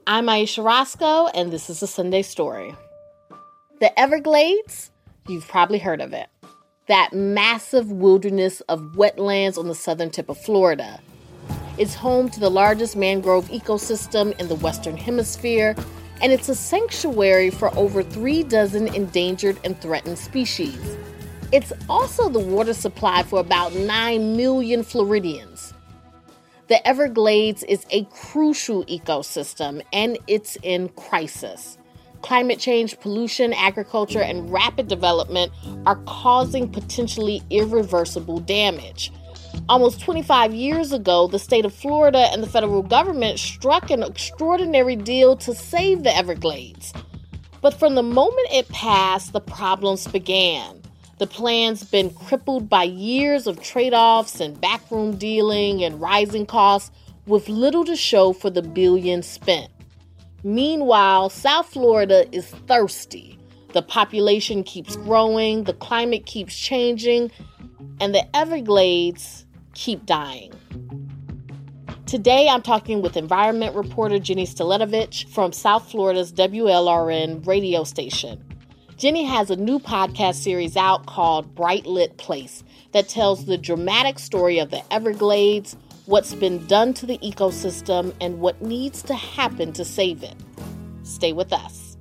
I'm Aisha Roscoe, and this is a Sunday Story. The Everglades, you've probably heard of it. That massive wilderness of wetlands on the southern tip of Florida. It's home to the largest mangrove ecosystem in the Western Hemisphere, and it's a sanctuary for over 36 endangered and threatened species. It's also the water supply for about 9 million Floridians. The Everglades is a crucial ecosystem, and it's in crisis. Climate change, pollution, agriculture, and rapid development are causing potentially irreversible damage. Almost 25 years ago, the state of Florida and the federal government struck an extraordinary deal to save the Everglades. But from the moment it passed, the problems began. The plan's been crippled by years of trade-offs and backroom dealing and rising costs with little to show for the billions spent. Meanwhile, South Florida is thirsty. The population keeps growing, the climate keeps changing, and the Everglades keep dying. Today, I'm talking with environment reporter Jenny Staletovich from South Florida's WLRN radio station. Jenny has a new podcast series out called Bright Lit Place that tells the dramatic story of the Everglades, what's been done to the ecosystem, and what needs to happen to save it. Stay with us.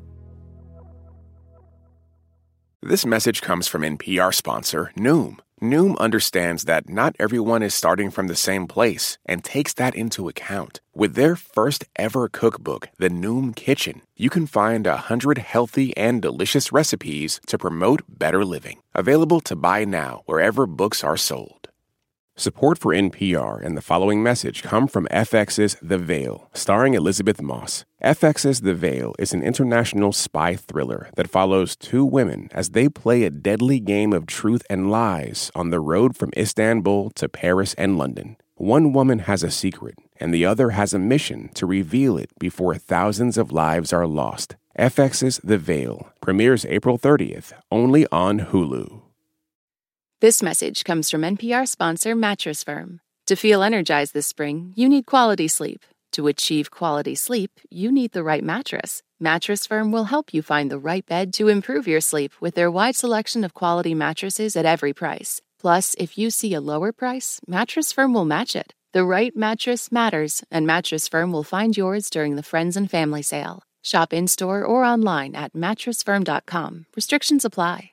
This message comes from NPR sponsor Noom. Noom understands that not everyone is starting from the same place and takes that into account. With their first ever cookbook, The Noom Kitchen, you can find 100 healthy and delicious recipes to promote better living. Available to buy now wherever books are sold. Support for NPR and the following message come from FX's The Veil, starring Elizabeth Moss. FX's The Veil is an international spy thriller that follows two women as they play a deadly game of truth and lies on the road from Istanbul to Paris and London. One woman has a secret, and the other has a mission to reveal it before thousands of lives are lost. FX's The Veil premieres April 30th, only on Hulu. This message comes from NPR sponsor Mattress Firm. To feel energized this spring, you need quality sleep. To achieve quality sleep, you need the right mattress. Mattress Firm will help you find the right bed to improve your sleep with their wide selection of quality mattresses at every price. Plus, if you see a lower price, Mattress Firm will match it. The right mattress matters, and Mattress Firm will find yours during the Friends and Family Sale. Shop in-store or online at mattressfirm.com. Restrictions apply.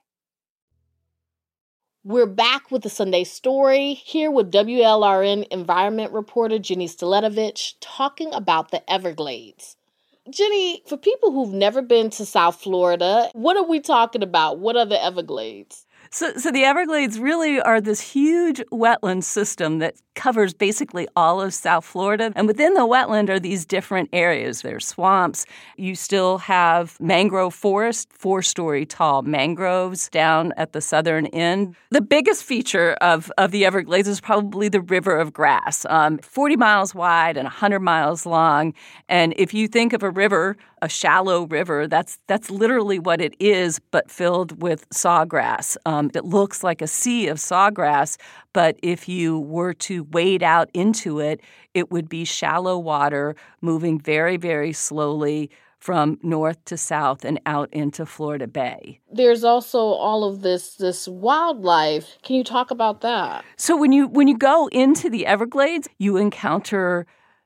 We're back with the Sunday Story, here with WLRN environment reporter Jenny Staletovich talking about the Everglades. Jenny, for people who've never been to South Florida, what are we talking about? What are the Everglades? So the Everglades really are this huge wetland system that covers basically all of South Florida. And within the wetland are these different areas. There's swamps. You still have mangrove forest, 4-story tall mangroves down at the southern end. The biggest feature of the Everglades is probably the river of grass, 40 miles wide and 100 miles long. And if you think of a river, a shallow river, that's literally what it is, but filled with sawgrass. It looks like a sea of sawgrass, but if you were to wade out into it, it would be shallow water moving very, very slowly from north to south and out into Florida Bay. There's also all of this wildlife. Can you talk about that? So when you go into the Everglades, you encounter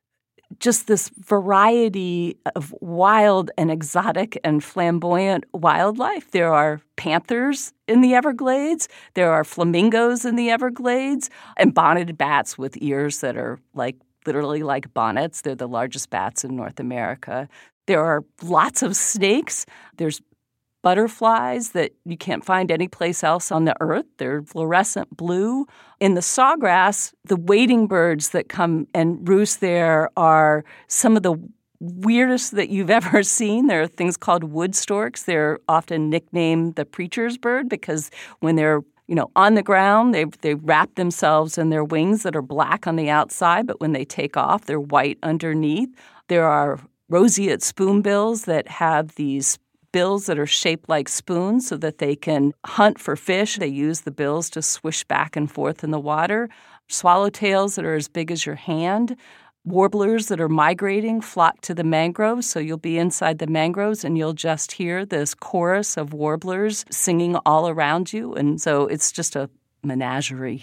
just this variety of wild and exotic and flamboyant wildlife. There are panthers in the Everglades. There are flamingos in the Everglades and bonneted bats with ears that are literally like bonnets. They're the largest bats in North America. There are lots of snakes. There's butterflies that you can't find anyplace else on the earth. They're fluorescent blue. In the sawgrass, the wading birds that come and roost there are some of the weirdest that you've ever seen. There are things called wood storks. They're often nicknamed the preacher's bird because when they're on the ground, they wrap themselves in their wings that are black on the outside, but when they take off, they're white underneath. There are roseate spoonbills that have these bills that are shaped like spoons so that they can hunt for fish. They use the bills to swish back and forth in the water. Swallowtails that are as big as your hand. warblers that are migrating flock to the mangroves. So you'll be inside the mangroves and you'll just hear this chorus of warblers singing all around you. And so it's just a menagerie.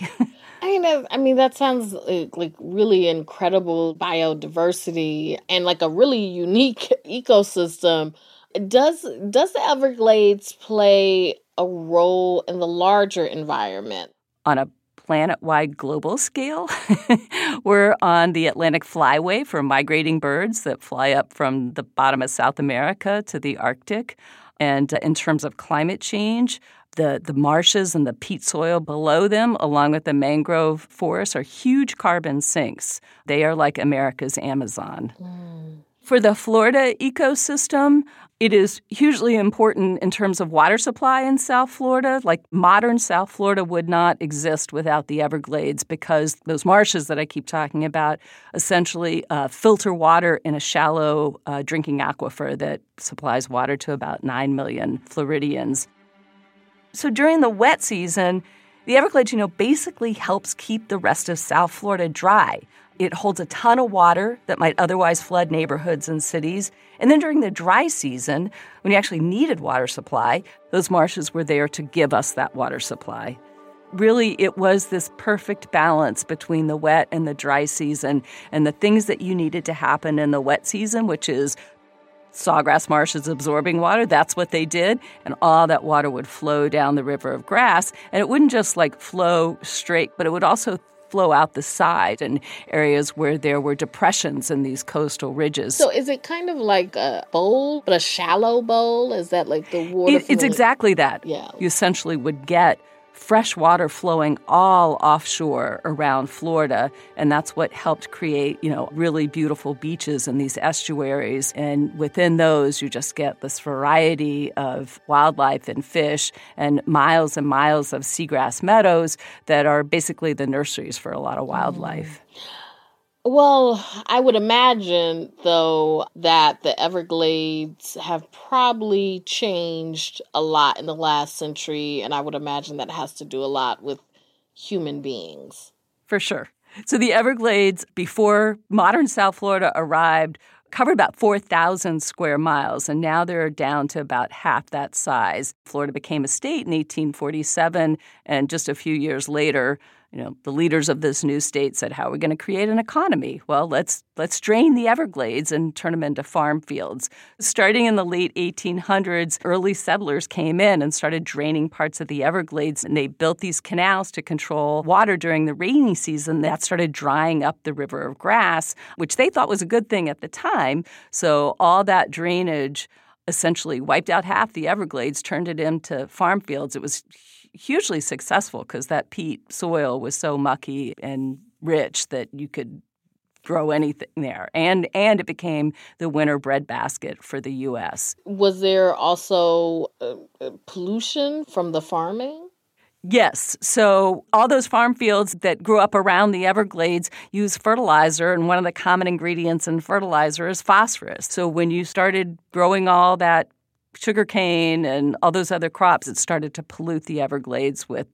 I mean, that sounds like really incredible biodiversity and like a really unique ecosystem. Does the Everglades play a role in the larger environment? On a planet-wide global scale, we're on the Atlantic Flyway for migrating birds that fly up from the bottom of South America to the Arctic. And in terms of climate change, the marshes and the peat soil below them, along with the mangrove forests, are huge carbon sinks. They are like America's Amazon. For the Florida ecosystem, it is hugely important in terms of water supply in South Florida. Like modern South Florida would not exist without the Everglades because those marshes that I keep talking about essentially filter water in a shallow drinking aquifer that supplies water to about 9 million Floridians. So during the wet season, the Everglades, basically helps keep the rest of South Florida dry. It holds a ton of water that might otherwise flood neighborhoods and cities. And then during the dry season, when you actually needed water supply, those marshes were there to give us that water supply. Really, it was this perfect balance between the wet and the dry season and the things that you needed to happen in the wet season, which is sawgrass marshes absorbing water. That's what they did. And all that water would flow down the River of Grass. And it wouldn't just flow straight, but it would also flow out the side in areas where there were depressions in these coastal ridges. So is it kind of like a bowl, but a shallow bowl? Is that like the water? It's exactly that. Yeah. You essentially would get fresh water flowing all offshore around Florida, and that's what helped create, really beautiful beaches in these estuaries. And within those, you just get this variety of wildlife and fish and miles of seagrass meadows that are basically the nurseries for a lot of wildlife. Well, I would imagine, though, that the Everglades have probably changed a lot in the last century, and I would imagine that has to do a lot with human beings. For sure. So the Everglades, before modern South Florida arrived, covered about 4,000 square miles, and now they're down to about half that size. Florida became a state in 1847, and just a few years later, the leaders of this new state said, how are we going to create an economy? Well, let's drain the Everglades and turn them into farm fields. Starting in the late 1800s, early settlers came in and started draining parts of the Everglades, and they built these canals to control water during the rainy season. That started drying up the River of Grass, which they thought was a good thing at the time. So all that drainage essentially wiped out half the Everglades, turned it into farm fields. It was hugely successful because that peat soil was so mucky and rich that you could grow anything there. And it became the winter breadbasket for the U.S. Was there also pollution from the farming? Yes. So all those farm fields that grew up around the Everglades use fertilizer, and one of the common ingredients in fertilizer is phosphorus. So when you started growing all that sugarcane and all those other crops, it started to pollute the Everglades with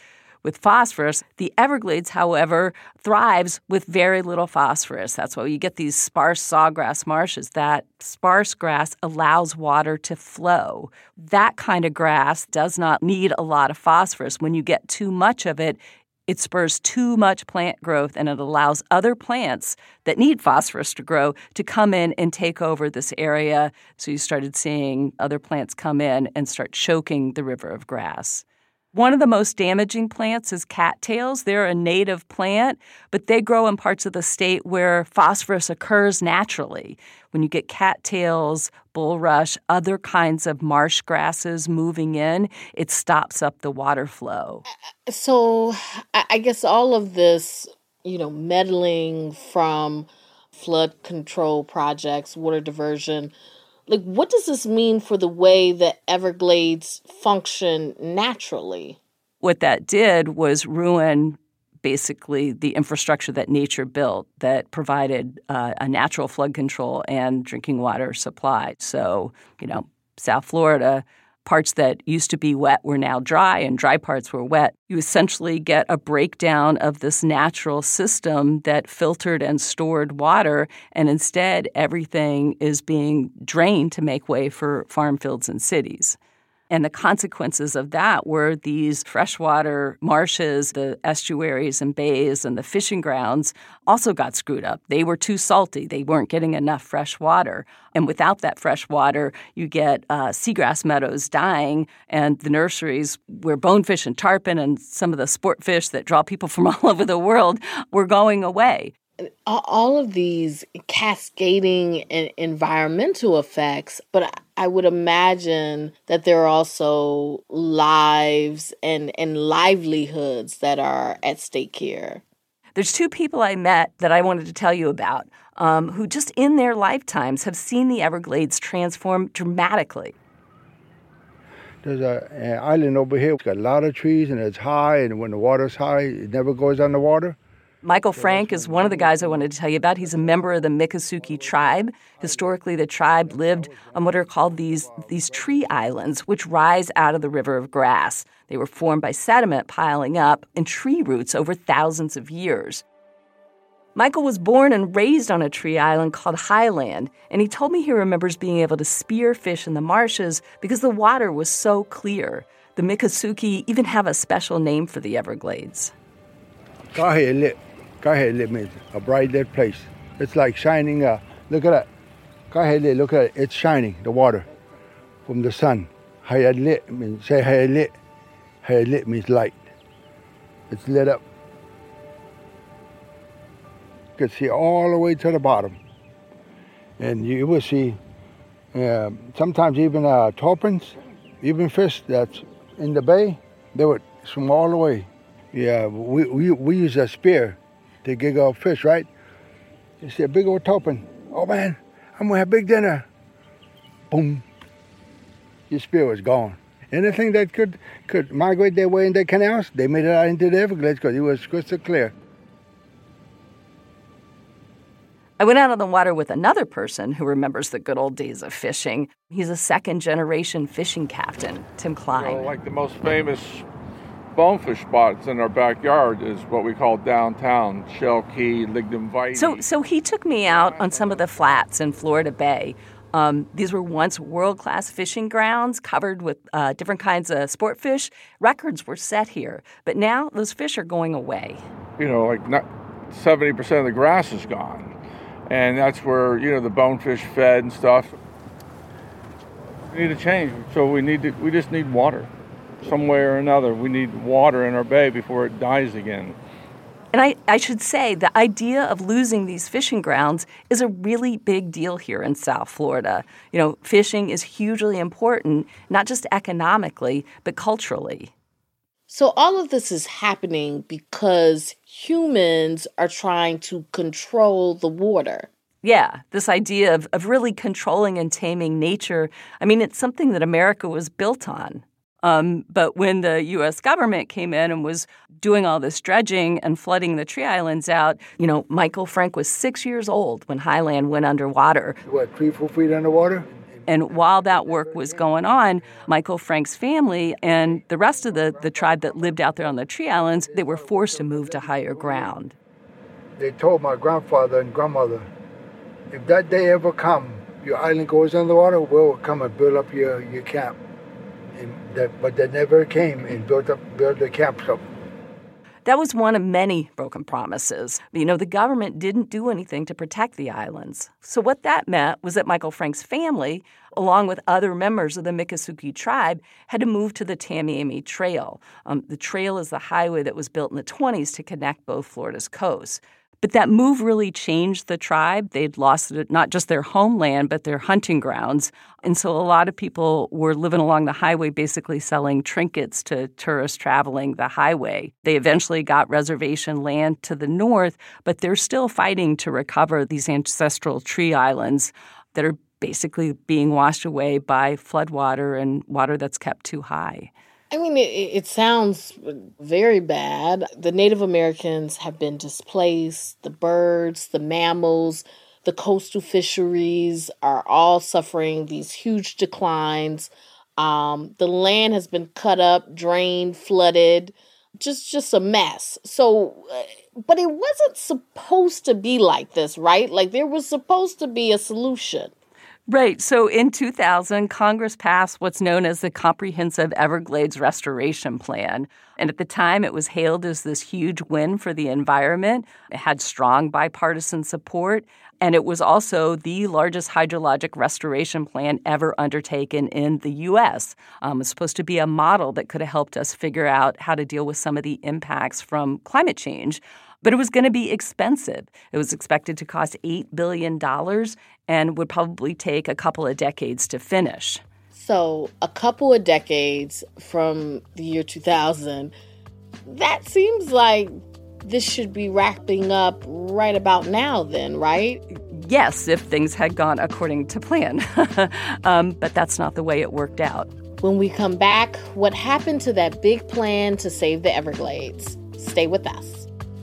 phosphorus. The Everglades, however, thrives with very little phosphorus. That's why you get these sparse sawgrass marshes. That sparse grass allows water to flow. That kind of grass does not need a lot of phosphorus. When you get too much of it, it spurs too much plant growth, and it allows other plants that need phosphorus to grow to come in and take over this area. So you started seeing other plants come in and start choking the River of Grass. One of the most damaging plants is cattails. They're a native plant, but they grow in parts of the state where phosphorus occurs naturally. When you get cattails, bulrush, other kinds of marsh grasses moving in, it stops up the water flow. So I guess all of this, meddling from flood control projects, water diversion, what does this mean for the way that Everglades function naturally? What that did was ruin basically the infrastructure that nature built that provided a natural flood control and drinking water supply. So, South Florida parts that used to be wet were now dry and dry parts were wet. You essentially get a breakdown of this natural system that filtered and stored water, and instead everything is being drained to make way for farm fields and cities. And the consequences of that were these freshwater marshes, the estuaries and bays and the fishing grounds also got screwed up. They were too salty. They weren't getting enough fresh water. And without that fresh water, you get seagrass meadows dying, and the nurseries where bonefish and tarpon and some of the sport fish that draw people from all over the world were going away. All of these cascading and environmental effects, but I would imagine that there are also lives and livelihoods that are at stake here. There's two people I met that I wanted to tell you about who just in their lifetimes have seen the Everglades transform dramatically. There's an island over here. It's got a lot of trees and it's high, and when the water's high, it never goes underwater. Michael Frank is one of the guys I wanted to tell you about. He's a member of the Miccosukee tribe. Historically, the tribe lived on what are called these tree islands, which rise out of the River of Grass. They were formed by sediment piling up in tree roots over thousands of years. Michael was born and raised on a tree island called Highland, and he told me he remembers being able to spear fish in the marshes because the water was so clear. The Miccosukee even have a special name for the Everglades. Kahelit means a bright lit place. It's like shining. Look at that. Kahelit, look at it. It's shining, the water, from the sun. Hayalit means, say hayalit. Hayalit means light. It's lit up. You can see all the way to the bottom. And you will see sometimes even tarpons, even fish that's in the bay, they would swim all the way. Yeah, we use a spear to gig off fish, right? You see a big old tarpon. Oh man, I'm gonna have big dinner. Boom. Your spear was gone. Anything that could migrate their way in the canals, they made it out into the Everglades because it was crystal clear. I went out on the water with another person who remembers the good old days of fishing. He's a second-generation fishing captain, Tim Klein. You know, like the most famous bonefish spots in our backyard is what we call downtown, Shell Key, Lignum Vitae. So he took me out on some of the flats in Florida Bay. These were once world-class fishing grounds covered with different kinds of sport fish. Records were set here, but now those fish are going away. You know, like 70% of the grass is gone, and that's where, you know, the bonefish fed and stuff. We need a change, so we just need water. Some way or another, we need water in our bay before it dies again. And I should say, the idea of losing these fishing grounds is a really big deal here in South Florida. You know, fishing is hugely important, not just economically, but culturally. So all of this is happening because humans are trying to control the water. Yeah, this idea of really controlling and taming nature, I mean, it's something that America was built on. But when the U.S. government came in and was doing all this dredging and flooding the tree islands out, you know, Michael Frank was 6 years old when Highland went underwater. What, 3-4 feet underwater? And while that work was going on, Michael Frank's family and the rest of the tribe that lived out there on the tree islands, they were forced to move to higher ground. They told my grandfather and grandmother, if that day ever come, your island goes underwater, we'll come and build up your camp. But they never came and built the camps up. That was one of many broken promises. You know, the government didn't do anything to protect the islands. So what that meant was that Michael Frank's family, along with other members of the Miccosukee tribe, had to move to the Tamiami Trail. The trail is the highway that was built in the 1920s to connect both Florida's coasts. But that move really changed the tribe. They'd lost not just their homeland, but their hunting grounds. And so a lot of people were living along the highway basically selling trinkets to tourists traveling the highway. They eventually got reservation land to the north, but they're still fighting to recover these ancestral tree islands that are basically being washed away by floodwater and water that's kept too high. I mean, it sounds very bad. The Native Americans have been displaced. The birds, the mammals, the coastal fisheries are all suffering these huge declines. The land has been cut up, drained, flooded, just a mess. So, but it wasn't supposed to be like this, right? Like there was supposed to be a solution. Right. So in 2000, Congress passed what's known as the Comprehensive Everglades Restoration Plan. And at the time, it was hailed as this huge win for the environment. It had strong bipartisan support. And it was also the largest hydrologic restoration plan ever undertaken in the U.S. It was supposed to be a model that could have helped us figure out how to deal with some of the impacts from climate change. But it was going to be expensive. It was expected to cost $8 billion and would probably take a couple of decades to finish. So a couple of decades from the year 2000, that seems like this should be wrapping up right about now then, right? Yes, if things had gone according to plan. But that's not the way it worked out. When we come back, what happened to that big plan to save the Everglades? Stay with us.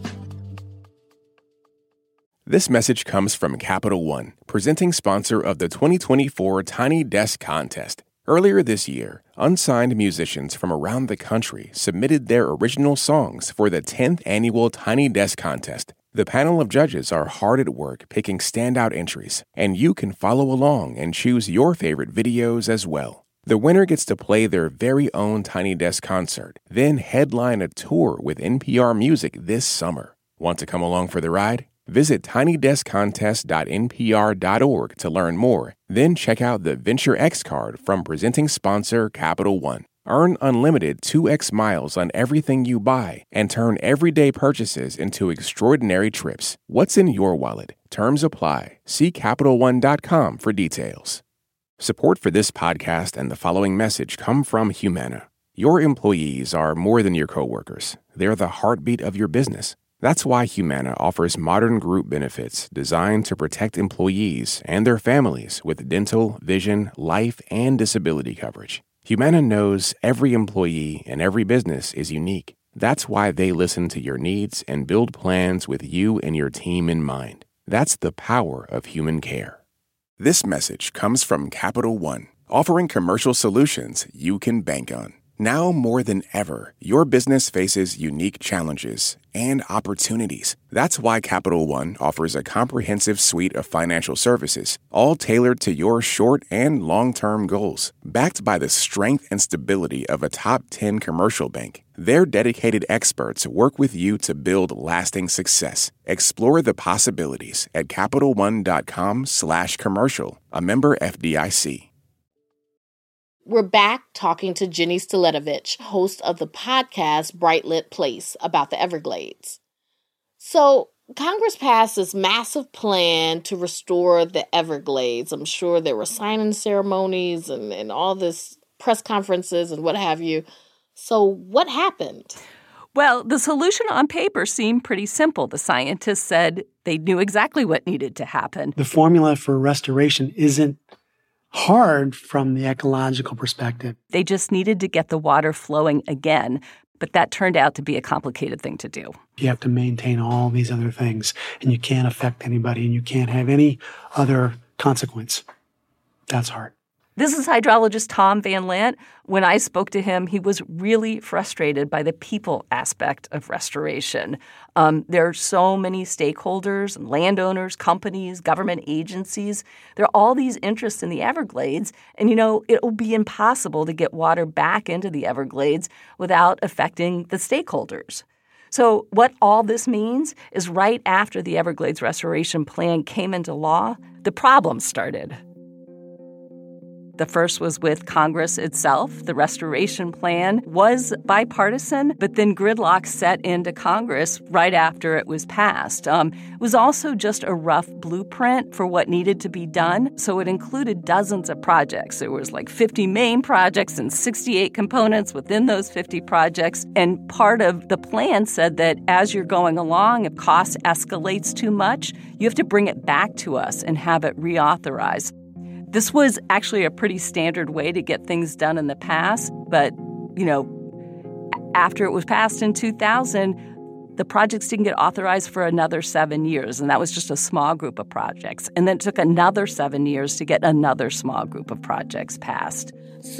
This message comes from Capital One, presenting sponsor of the 2024 Tiny Desk Contest. Earlier this year, unsigned musicians from around the country submitted their original songs for the 10th annual Tiny Desk Contest. The panel of judges are hard at work picking standout entries, and you can follow along and choose your favorite videos as well. The winner gets to play their very own Tiny Desk concert, then headline a tour with NPR Music this summer. Want to come along for the ride? Visit tinydeskcontest.npr.org to learn more. Then check out the Venture X card from presenting sponsor Capital One. Earn unlimited 2x miles on everything you buy and turn everyday purchases into extraordinary trips. What's in your wallet? Terms apply. See CapitalOne.com for details. Support for this podcast and the following message come from Humana. Your employees are more than your coworkers. They're the heartbeat of your business. That's why Humana offers modern group benefits designed to protect employees and their families with dental, vision, life, and disability coverage. Humana knows every employee and every business is unique. That's why they listen to your needs and build plans with you and your team in mind. That's the power of human care. This message comes from Capital One, offering commercial solutions you can bank on. Now more than ever, your business faces unique challenges and opportunities. That's why Capital One offers a comprehensive suite of financial services, all tailored to your short and long-term goals. Backed by the strength and stability of a top 10 commercial bank, their dedicated experts work with you to build lasting success. Explore the possibilities at CapitalOne.com/commercial, a member FDIC. We're back talking to Jenny Staletovich, host of the podcast Bright Lit Place, about the Everglades. So Congress passed this massive plan to restore the Everglades. I'm sure there were signing ceremonies and all this press conferences and what have you. So what happened? Well, the solution on paper seemed pretty simple. The scientists said they knew exactly what needed to happen. The formula for restoration isn't hard from the ecological perspective. They just needed to get the water flowing again, but that turned out to be a complicated thing to do. You have to maintain all these other things, and you can't affect anybody, and you can't have any other consequence. That's hard. This is hydrologist Tom Van Lant. When I spoke to him, he was really frustrated by the people aspect of restoration. There are so many stakeholders, landowners, companies, government agencies. There are all these interests in the Everglades. And, it will be impossible to get water back into the Everglades without affecting the stakeholders. So what all this means is right after the Everglades Restoration Plan came into law, the problems started. The first was with Congress itself. The restoration plan was bipartisan, but then gridlock set into Congress right after it was passed. It was also just a rough blueprint for what needed to be done, so it included dozens of projects. There was like 50 main projects and 68 components within those 50 projects, and part of the plan said that as you're going along, if cost escalates too much, you have to bring it back to us and have it reauthorized. This was actually a pretty standard way to get things done in the past, but, after it was passed in 2000, the projects didn't get authorized for another 7 years, and that was just a small group of projects. And then it took another 7 years to get another small group of projects passed.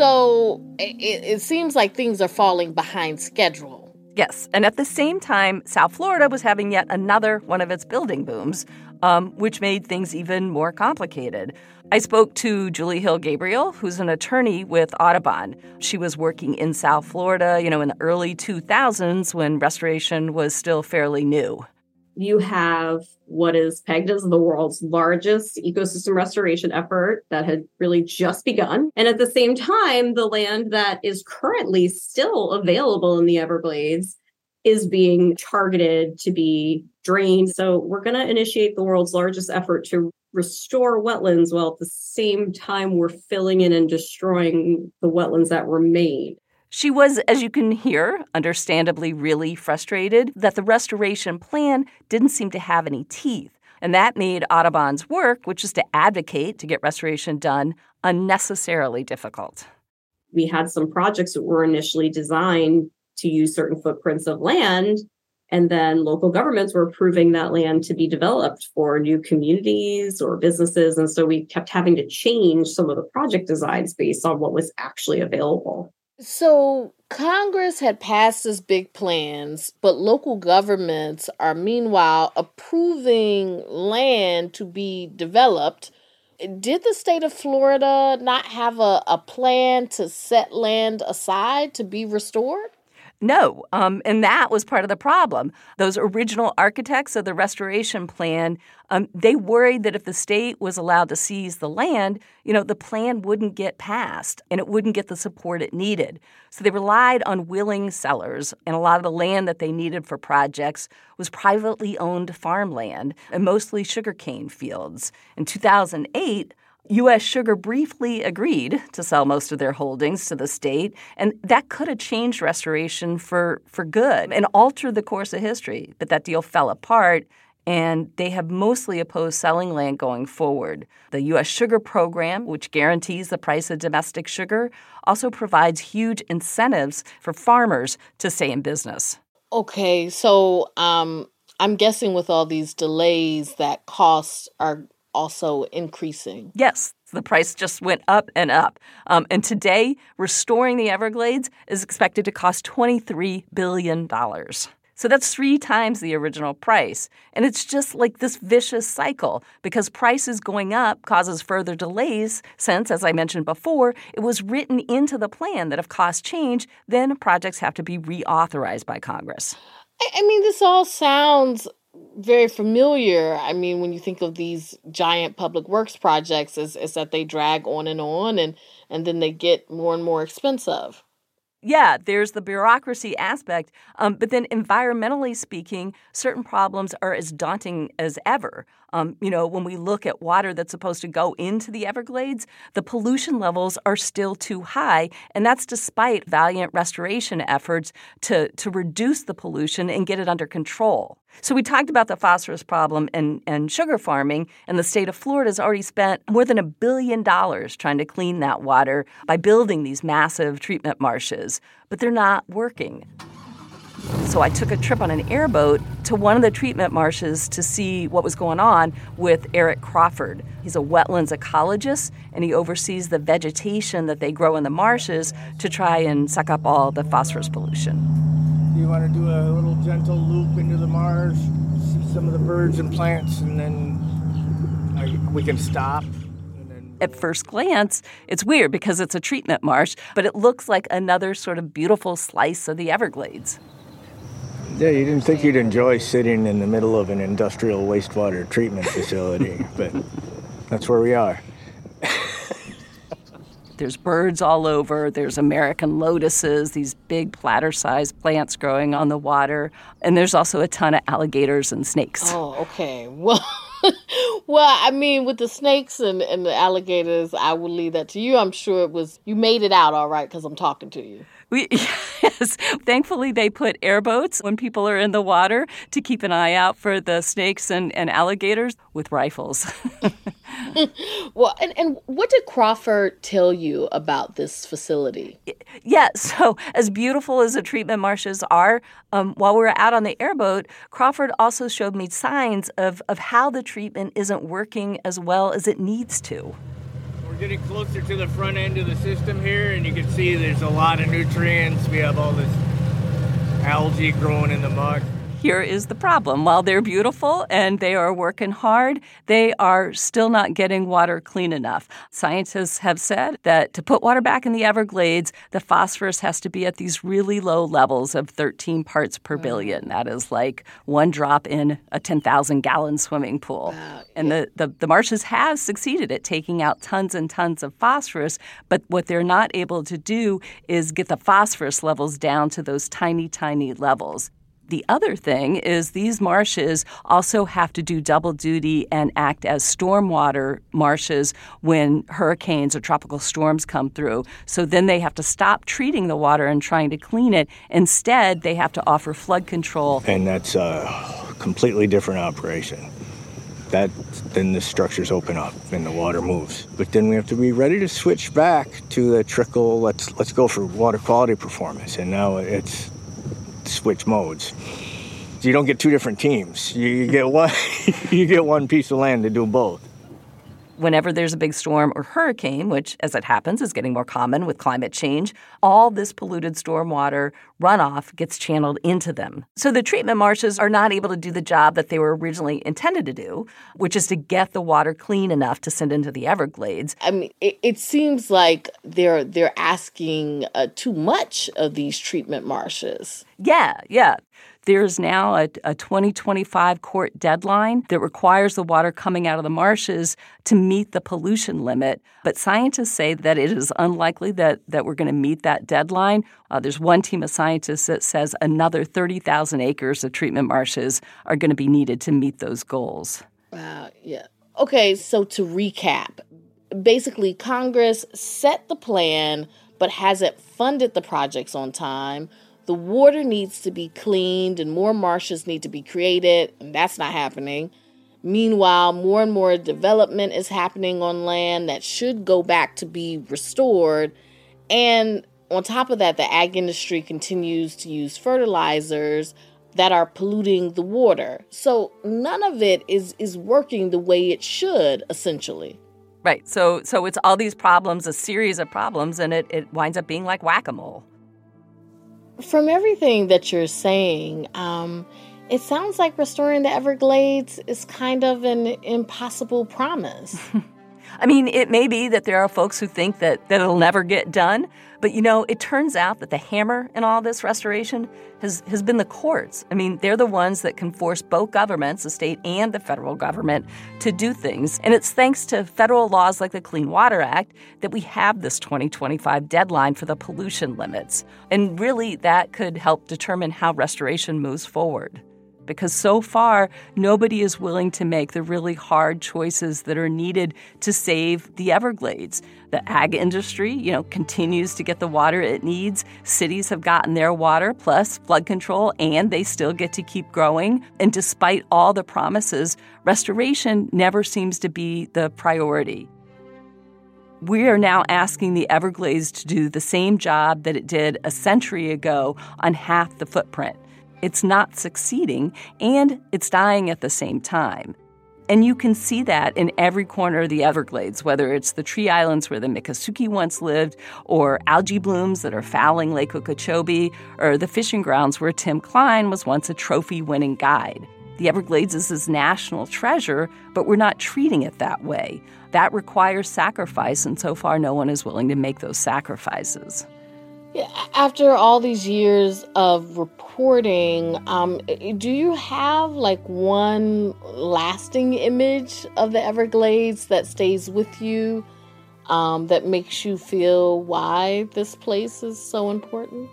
So it seems like things are falling behind schedule. Yes, and at the same time, South Florida was having yet another one of its building booms, which made things even more complicated. I spoke to Julie Hill Gabriel, who's an attorney with Audubon. She was working in South Florida, in the early 2000s when restoration was still fairly new. You have what is pegged as the world's largest ecosystem restoration effort that had really just begun. And at the same time, the land that is currently still available in the Everglades is being targeted to be drained. So we're going to initiate the world's largest effort to restore wetlands while at the same time we're filling in and destroying the wetlands that remain. She was, as you can hear, understandably really frustrated that the restoration plan didn't seem to have any teeth. And that made Audubon's work, which is to advocate to get restoration done, unnecessarily difficult. We had some projects that were initially designed to use certain footprints of land, and then local governments were approving that land to be developed for new communities or businesses. And so we kept having to change some of the project designs based on what was actually available. So Congress had passed these big plans, but local governments are meanwhile approving land to be developed. Did the state of Florida not have a plan to set land aside to be restored? No, and that was part of the problem. Those original architects of the restoration plan, they worried that if the state was allowed to seize the land, the plan wouldn't get passed and it wouldn't get the support it needed. So they relied on willing sellers, and a lot of the land that they needed for projects was privately owned farmland and mostly sugarcane fields. In 2008, U.S. Sugar briefly agreed to sell most of their holdings to the state, and that could have changed restoration for good and altered the course of history. But that deal fell apart, and they have mostly opposed selling land going forward. The U.S. Sugar Program, which guarantees the price of domestic sugar, also provides huge incentives for farmers to stay in business. Okay, so I'm guessing with all these delays that costs are also increasing. Yes, the price just went up and up. And today, restoring the Everglades is expected to cost $23 billion. So that's 3 times the original price. And it's just like this vicious cycle because prices going up causes further delays since, as I mentioned before, it was written into the plan that if costs change, then projects have to be reauthorized by Congress. I mean, this all sounds very familiar. I mean, when you think of these giant public works projects, is that they drag on and then they get more and more expensive. Yeah, there's the bureaucracy aspect. But then environmentally speaking, certain problems are as daunting as ever. When we look at water that's supposed to go into the Everglades, the pollution levels are still too high. And that's despite valiant restoration efforts to reduce the pollution and get it under control. So we talked about the phosphorus problem and sugar farming, and the state of Florida has already spent more than $1 billion trying to clean that water by building these massive treatment marshes. But they're not working. So I took a trip on an airboat to one of the treatment marshes to see what was going on with Eric Crawford. He's a wetlands ecologist, and he oversees the vegetation that they grow in the marshes to try and suck up all the phosphorus pollution. You want to do a little gentle loop into the marsh, see some of the birds and plants, and then we can stop. At first glance, it's weird because it's a treatment marsh, but it looks like another sort of beautiful slice of the Everglades. Yeah, you didn't think you'd enjoy sitting in the middle of an industrial wastewater treatment facility, but that's where we are. There's birds all over. There's American lotuses, these big platter-sized plants growing on the water. And there's also a ton of alligators and snakes. Oh, okay. Well, I mean, with the snakes and the alligators, I will leave that to you. I'm sure you made it out all right because I'm talking to you. Yes. Thankfully, they put airboats when people are in the water to keep an eye out for the snakes and alligators with rifles. Well, and what did Crawford tell you about this facility? Yeah, so as beautiful as the treatment marshes are, while we were out on the airboat, Crawford also showed me signs of how the treatment isn't working as well as it needs to. We're getting closer to the front end of the system here, and you can see there's a lot of nutrients. We have all this algae growing in the muck. Here is the problem. While they're beautiful and they are working hard, they are still not getting water clean enough. Scientists have said that to put water back in the Everglades, the phosphorus has to be at these really low levels of 13 parts per billion. That is like one drop in a 10,000-gallon swimming pool. Wow. And the marshes have succeeded at taking out tons and tons of phosphorus, but what they're not able to do is get the phosphorus levels down to those tiny, tiny levels. The other thing is these marshes also have to do double duty and act as stormwater marshes when hurricanes or tropical storms come through. So then they have to stop treating the water and trying to clean it. Instead, they have to offer flood control. And that's a completely different operation. Then the structures open up and the water moves. But then we have to be ready to switch back to the trickle, let's go for water quality performance. And now it's switch modes. You don't get two different teams. You get one you get one piece of land to do both. Whenever there's a big storm or hurricane, which, as it happens, is getting more common with climate change, all this polluted stormwater runoff gets channeled into them. So the treatment marshes are not able to do the job that they were originally intended to do, which is to get the water clean enough to send into the Everglades. I mean, it seems like they're asking too much of these treatment marshes. Yeah. There's now a 2025 court deadline that requires the water coming out of the marshes to meet the pollution limit. But scientists say that it is unlikely that we're going to meet that deadline. There's one team of scientists that says another 30,000 acres of treatment marshes are going to be needed to meet those goals. Wow, yeah. Okay, so to recap, basically Congress set the plan but hasn't funded the projects on time. The water needs to be cleaned and more marshes need to be created, and that's not happening. Meanwhile, more and more development is happening on land that should go back to be restored. And on top of that, the ag industry continues to use fertilizers that are polluting the water. So none of it is working the way it should, essentially. Right. So it's all these problems, a series of problems, and it winds up being like whack-a-mole. From everything that you're saying, it sounds like restoring the Everglades is kind of an impossible promise. I mean, it may be that there are folks who think that it'll never get done, but, it turns out that the hammer in all this restoration has been the courts. I mean, they're the ones that can force both governments, the state and the federal government, to do things. And it's thanks to federal laws like the Clean Water Act that we have this 2025 deadline for the pollution limits. And really, that could help determine how restoration moves forward. Because so far, nobody is willing to make the really hard choices that are needed to save the Everglades. The ag industry, continues to get the water it needs. Cities have gotten their water, plus flood control, and they still get to keep growing. And despite all the promises, restoration never seems to be the priority. We are now asking the Everglades to do the same job that it did a century ago on half the footprint. It's not succeeding, and it's dying at the same time. And you can see that in every corner of the Everglades, whether it's the tree islands where the Miccosukee once lived, or algae blooms that are fouling Lake Okeechobee, or the fishing grounds where Tim Klein was once a trophy-winning guide. The Everglades is his national treasure, but we're not treating it that way. That requires sacrifice, and so far no one is willing to make those sacrifices. Yeah, after all these years of reporting, do you have one lasting image of the Everglades that stays with you, that makes you feel why this place is so important?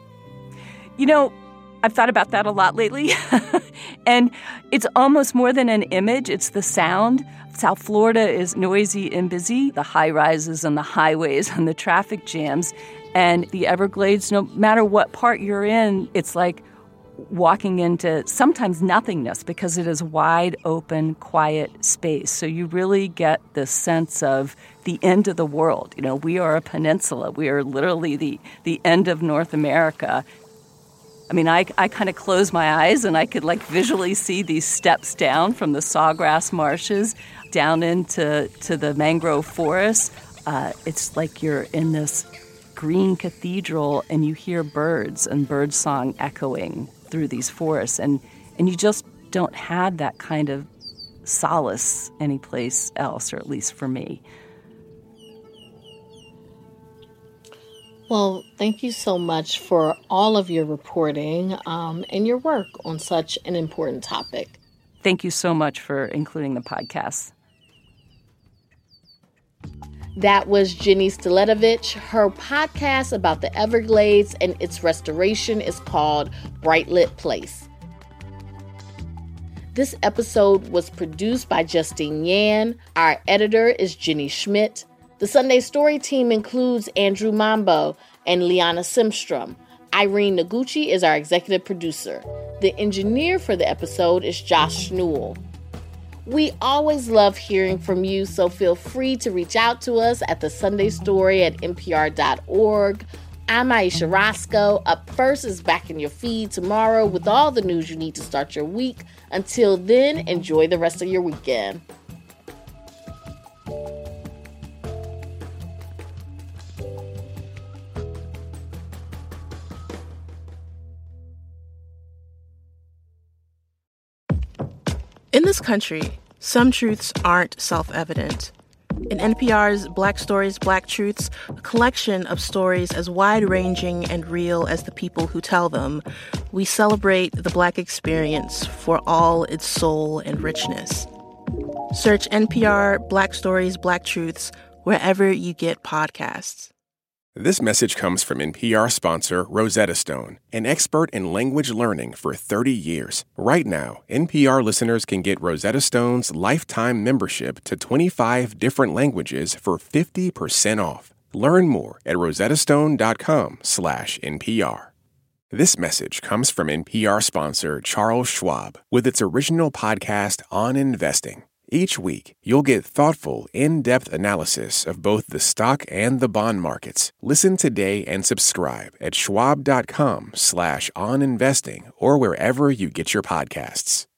I've thought about that a lot lately. And it's almost more than an image, it's the sound. South Florida is noisy and busy, the high-rises and the highways and the traffic jams. And the Everglades, no matter what part you're in, it's like walking into sometimes nothingness because it is wide open, quiet space. So you really get this sense of the end of the world. You know, we are a peninsula. We are literally the end of North America. I mean, I kind of close my eyes and I could visually see these steps down from the sawgrass marshes down into the mangrove forest. It's like you're in this green cathedral and you hear birds and bird song echoing through these forests. And you just don't have that kind of solace anyplace else, or at least for me. Well, thank you so much for all of your reporting and your work on such an important topic. Thank you so much for including the podcast. That was Jenny Staletovich. Her podcast about the Everglades and its restoration is called Bright Lit Place. This episode was produced by Justine Yan. Our editor is Jenny Schmidt. The Sunday Story team includes Andrew Mambo and Liana Simstrom. Irene Noguchi is our executive producer. The engineer for the episode is Josh Newell. We always love hearing from you, so feel free to reach out to us at thesundaystory@npr.org. I'm Aisha Roscoe. Up First is back in your feed tomorrow with all the news you need to start your week. Until then, enjoy the rest of your weekend. In this country, some truths aren't self-evident. In NPR's Black Stories, Black Truths, a collection of stories as wide-ranging and real as the people who tell them, we celebrate the Black experience for all its soul and richness. Search NPR Black Stories, Black Truths wherever you get podcasts. This message comes from NPR sponsor Rosetta Stone, an expert in language learning for 30 years. Right now, NPR listeners can get Rosetta Stone's lifetime membership to 25 different languages for 50% off. Learn more at rosettastone.com/NPR. This message comes from NPR sponsor Charles Schwab with its original podcast on investing. Each week, you'll get thoughtful, in-depth analysis of both the stock and the bond markets. Listen today and subscribe at schwab.com/oninvesting or wherever you get your podcasts.